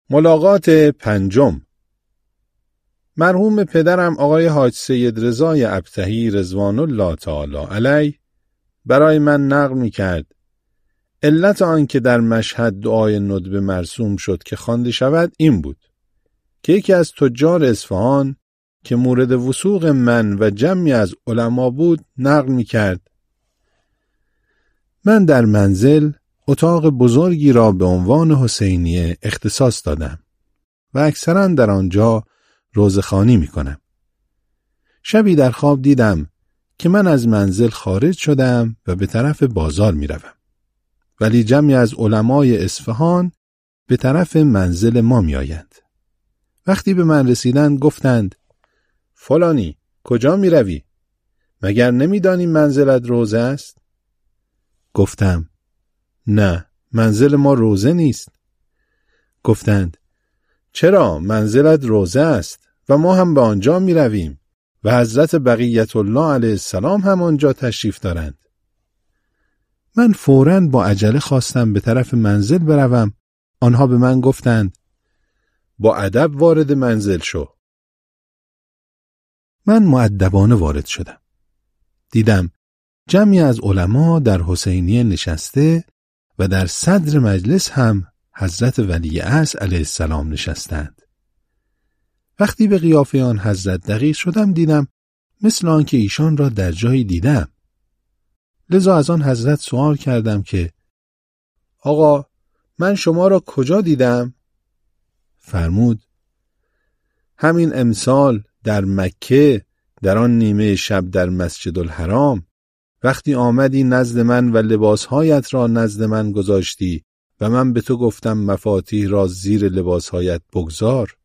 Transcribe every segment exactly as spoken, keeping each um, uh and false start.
ملاقات پنجم. مرحوم پدرم آقای حاج سید رضای ابطحی رضوان الله تعالی علیه برای من نقل می کرد علت آن که در مشهد دعای ندبه مرسوم شد که خوانده شود این بود که یکی از تجار اصفهان که مورد وثوق من و جمعی از علما بود نقل می کرد من در منزل اتاق بزرگی را به عنوان حسینیه اختصاص دادم و اکثرا در آنجا روزخوانی می کنم. شبی در خواب دیدم که من از منزل خارج شدم و به طرف بازار می روم. ولی جمعی از علمای اصفهان به طرف منزل ما می آیند. وقتی به من رسیدند گفتند فلانی کجا می روی؟ مگر نمی دانی منزلت روزه است؟ گفتم نه، منزل ما روزه نیست. گفتند چرا؟ منزلت روزه است و ما هم به آنجا می رویم و حضرت بقیت الله علیه السلام هم آنجا تشریف دارند. من فوراً با عجله خواستم به طرف منزل بروم. آنها به من گفتند با ادب وارد منزل شو. من مؤدبانه وارد شدم. دیدم جمعی از علما در حسینیه نشسته و در صدر مجلس هم حضرت ولی عصر علیه السلام نشستند. وقتی به قیافه آن حضرت دقیق شدم دیدم مثل آن که ایشان را در جایی دیدم. لذا از آن حضرت سوال کردم که آقا من شما را کجا دیدم؟ فرمود همین امسال در مکه در آن نیمه شب در مسجد الحرام وقتی آمدی نزد من و لباسهایت را نزد من گذاشتی و من به تو گفتم مفاتیح را زیر لباسهایت بگذار.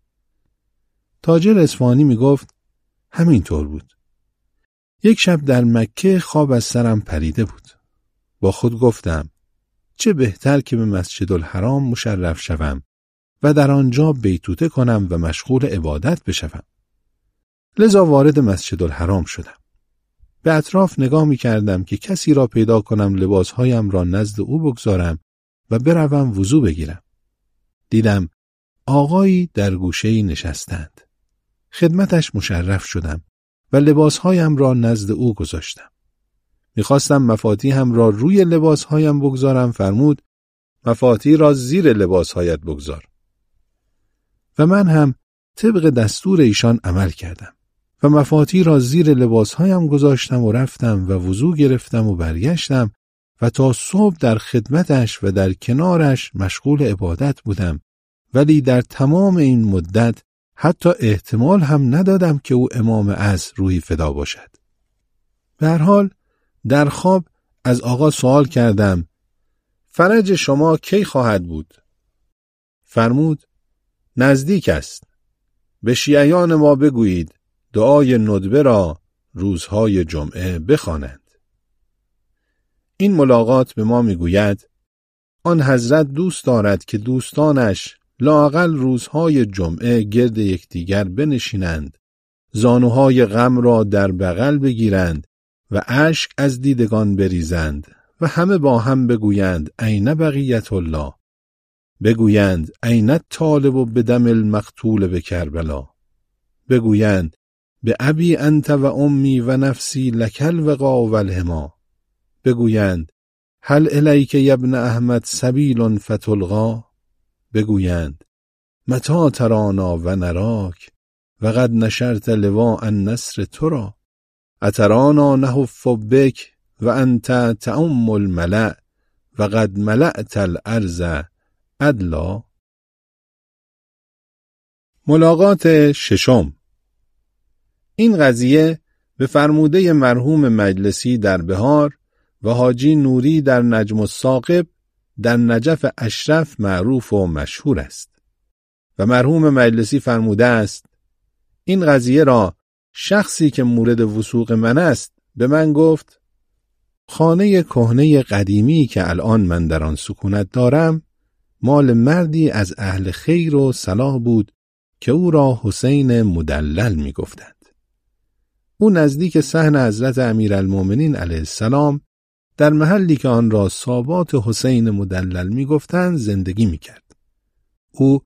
تاجر اصفهانی می گفت همین طور بود. یک شب در مکه خواب از سرم پریده بود. با خود گفتم چه بهتر که به مسجد الحرام مشرف شوم و در آنجا بیتوته کنم و مشغول عبادت بشوم. لذا وارد مسجد الحرام شدم. به اطراف نگاه می کردم که کسی را پیدا کنم لباسهایم را نزد او بگذارم و بروم وضو بگیرم. دیدم آقایی در گوشه‌ای نشستند. خدمتش مشرف شدم و لباسهایم را نزد او گذاشتم. میخواستم مفاتیحم را روی لباسهایم بگذارم. فرمود مفاتیح را زیر لباسهایت بگذار. و من هم طبق دستور ایشان عمل کردم و مفاتیح را زیر لباسهایم گذاشتم و رفتم و وضو گرفتم و برگشتم و تا صبح در خدمتش و در کنارش مشغول عبادت بودم. ولی در تمام این مدت حتی احتمال هم ندادم که او امام عصر روحی فدا باشد. به هر حال در خواب از آقا سوال کردم فرج شما کی خواهد بود؟ فرمود نزدیک است. به شیعیان ما بگویید دعای ندبه را روزهای جمعه بخوانند. این ملاقات به ما میگوید آن حضرت دوست دارد که دوستانش لااقل روزهای جمعه گرد یکدیگر بنشینند، زانوهای غم را در بغل بگیرند و اشک از دیدگان بریزند و همه با هم بگویند این بقیت الله، بگویند این الطالب بدم المقتول به کربلا، بگویند به ابی انت و امی و نفسی لکل وقا و الحما، بگویند هل الیک یبن احمد سبیل فتلقا، بگویند متى ترانا و نراک و قد نشرت لواء النصر ترا، اترانا نهف بک و انت تعم الملأ و قد ملأت الارض عدلا. ملاقات ششم. این قضیه به فرموده مرحوم مجلسی در بهار و حاجی نوری در نجم الثاقب در نجف اشرف معروف و مشهور است و مرحوم مجلسی فرموده است این قضیه را شخصی که مورد وثوق من است به من گفت خانه کهنه قدیمی که الان من در آن سکونت دارم مال مردی از اهل خیر و صلاح بود که او را حسین مدلل می گفتند. او نزدیک صحن حضرت امیرالمومنین علیه السلام در محلی که آن را سابات حسین مدلل می گفتند زندگی می کرد. او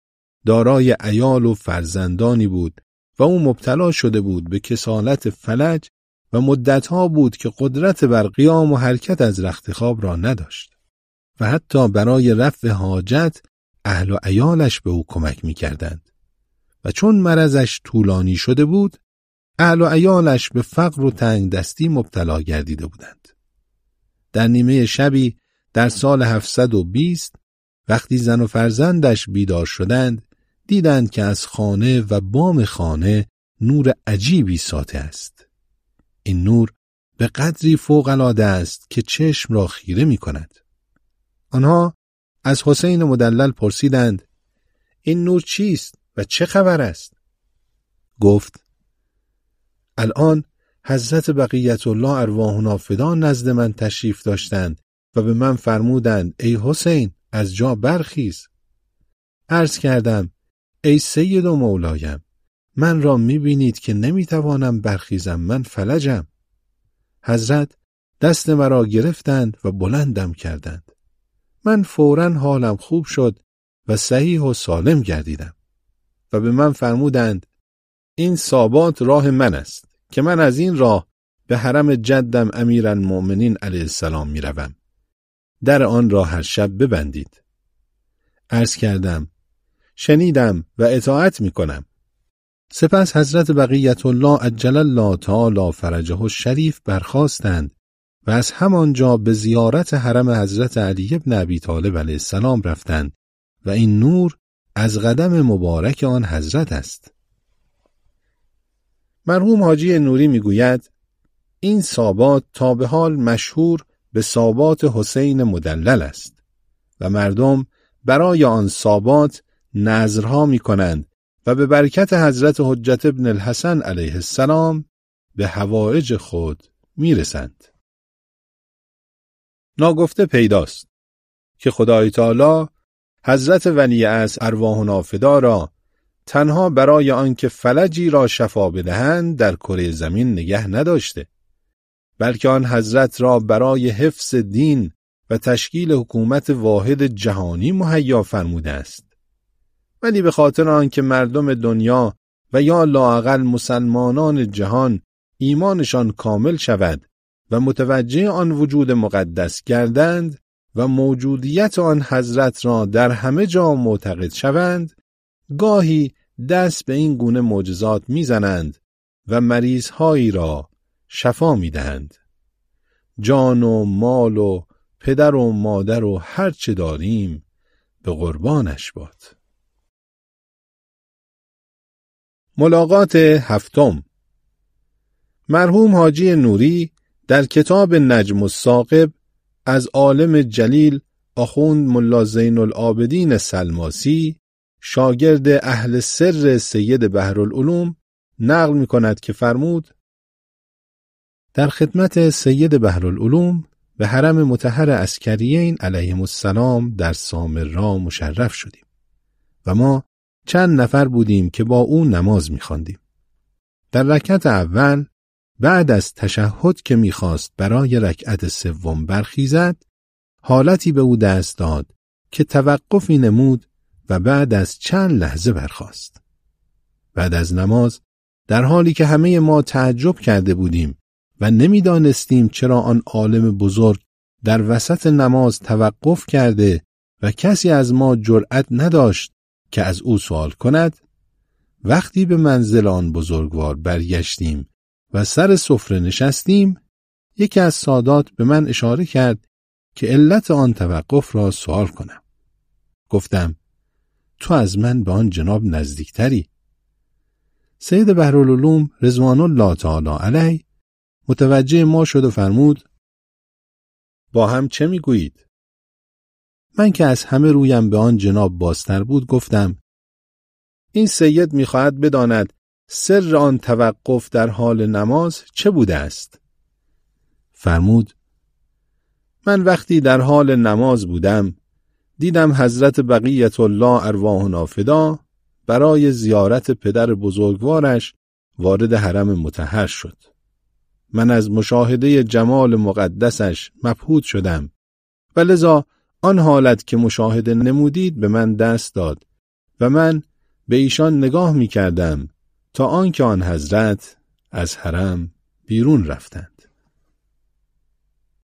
دارای عیال و فرزندانی بود و او مبتلا شده بود به کسالت فلج و مدتها بود که قدرت بر قیام و حرکت از رخت خواب را نداشت و حتی برای رفع حاجت اهل و عیالش به او کمک می کردند و چون مرضش طولانی شده بود اهل و عیالش به فقر و تنگ دستی مبتلا گردیده بودند. در نیمه شبی در سال هفتصد و بیست وقتی زن و فرزندش بیدار شدند دیدند که از خانه و بام خانه نور عجیبی ساطع است. این نور به قدری فوق‌العاده است که چشم را خیره می کند. آنها از حسین مدلل پرسیدند این نور چیست و چه خبر است؟ گفت الان حضرت بقیت الله ارواحنا فدا نزد من تشریف داشتند و به من فرمودند ای حسین از جا برخیز. عرض کردم ای سید و مولایم من را می‌بینید که نمی‌توانم برخیزم، من فلجم. حضرت دست مرا گرفتند و بلندم کردند. من فوراً حالم خوب شد و صحیح و سالم گردیدم و به من فرمودند این سابات راه من است که من از این راه به حرم جدم امیرالمؤمنین علیه السلام می روم. در آن را هر شب ببندید. عرض کردم شنیدم و اطاعت می کنم. سپس حضرت بقیت الله عجل الله تعالی فرجه الشریف برخاستند و از همانجا به زیارت حرم حضرت علی بن ابی طالب علیه السلام رفتند و این نور از قدم مبارک آن حضرت است. مرحوم حاجی نوری میگوید این سابات تا به حال مشهور به سابات حسین مدلل است و مردم برای آن سابات نذرها می کنند و به برکت حضرت حجت ابن الحسن علیه السلام به حوائج خود می رسند. ناگفته پیداست که خدای تعالی حضرت ولی عصر ارواحنا فدا را تنها برای آنکه فلجی را شفا بدهند در کره زمین نگه نداشته، بلکه آن حضرت را برای حفظ دین و تشکیل حکومت واحد جهانی مهیا فرموده است. ولی به خاطر آنکه مردم دنیا و یا لااقل مسلمانان جهان ایمانشان کامل شود و متوجه آن وجود مقدس گردند و موجودیت آن حضرت را در همه جا معتقد شوند، گاهی دست به این گونه معجزات میزنند و مریضهایی را شفا میدهند. جان و مال و پدر و مادر و هر چه داریم به قربانش باد. ملاقات هفتم. مرحوم حاجی نوری در کتاب نجم الثاقب از عالم جلیل آخوند ملا زین العابدین سلماسی شاگرد اهل سر سید بحرالعلوم نقل می کند که فرمود در خدمت سید بحرالعلوم به حرم مطهر عسکریین علیهم السلام در سامرا مشرف شدیم و ما چند نفر بودیم که با او نماز می خواندیم. در رکعت اول بعد از تشهد که می خواست برای رکعت سوم برخیزد حالتی به او دست داد که توقفی نمود و بعد از چند لحظه برخاست. بعد از نماز در حالی که همه ما تعجب کرده بودیم و نمیدانستیم چرا آن عالم بزرگ در وسط نماز توقف کرده و کسی از ما جرأت نداشت که از او سوال کند، وقتی به منزل آن بزرگوار برگشتیم و سر سفره نشستیم، یکی از سادات به من اشاره کرد که علت آن توقف را سوال کنم. گفتم تو از من به آن جناب نزدیکتری. سید بحرالعلوم رضوان الله تعالی علیه متوجه ما شد و فرمود با هم چه میگویید؟ من که از همه رویم به آن جناب بازتر بود گفتم این سید میخواهد بداند سر آن توقف در حال نماز چه بوده است؟ فرمود من وقتی در حال نماز بودم دیدم حضرت بقیت الله ارواحنا فدا برای زیارت پدر بزرگوارش وارد حرم مطهر شد. من از مشاهده جمال مقدسش مبهوت شدم و لذا آن حالت که مشاهده نمودید به من دست داد و من به ایشان نگاه می کردم تا آنکه آن حضرت از حرم بیرون رفتند.